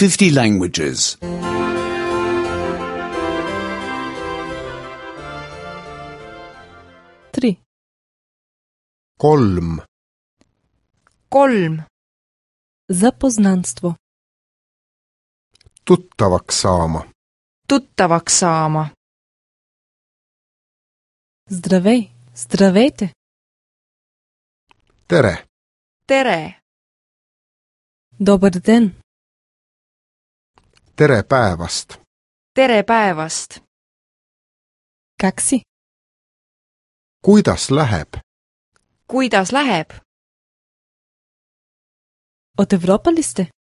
50 languages. 3. 3. 3. Запознанство. Tuttavaks saama. Tuttavaks saama. Здравей, здравейте. Tere. Tere. Добър ден. Tere päevast. Tere päevast. Как си? Kuidas läheb? Kuidas läheb? От Европа ли сте?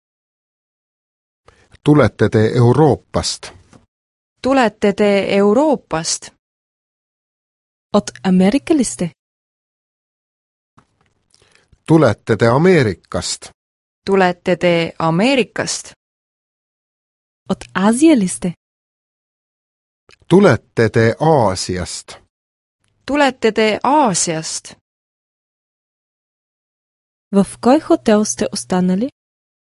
Tulete te Euroopast? Tulete te Euroopast? От Америка ли сте? Tulete te Ameerikast? Tulete te Ameerikast? От Азия ли сте? Tulete te Aasiast? Tulete te Aasiast? В кой хотел сте останали?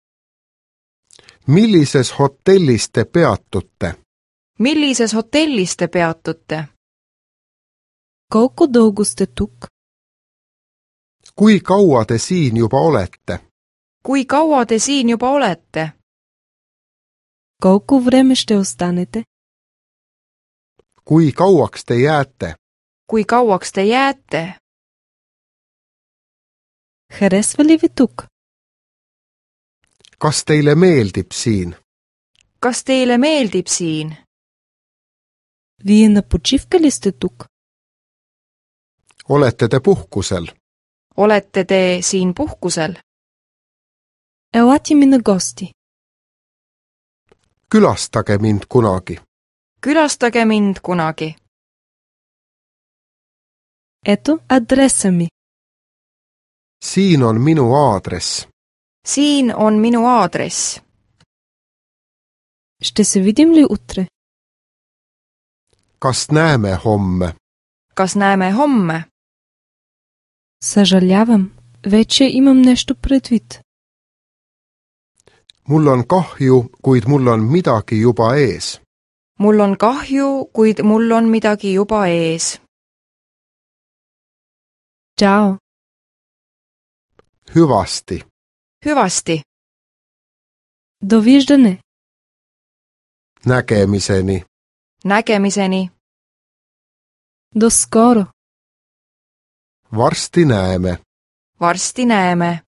Millises hotellis te peatute? Millises hotellis te peatute? Колко дълго сте тук? Kui kaua te siin juba olete? Kui kaua te siin juba olete? Колко време ще останете? Kui kauaks te jääte? Kui kauaks te jääte? Харесва ли ви тук? Kas teile meeldib siin? Kas teile meeldib siin? Вие на почивка ли сте тук? Olete te puhkusel? Olete te siin puhkusel? Елате ми на гости. Külastage mind kunagi. Külastage mind kunagi. Ето адреса ми. Siin on minu aadress. Siin on minu aadress. Ще се видим ли утре? Kas näeme homme? Kas näeme homme? Съжалявам, вече имам нещо предвид. Mul on kahju, kuid mul on midagi juba ees. Mul on kahju, kuid mul on midagi juba ees. Чао. Hüvasti. Hüvasti. Довиждане. Nägemiseni. Nägemiseni. До скоро. Varsti näeme. Varsti näeme.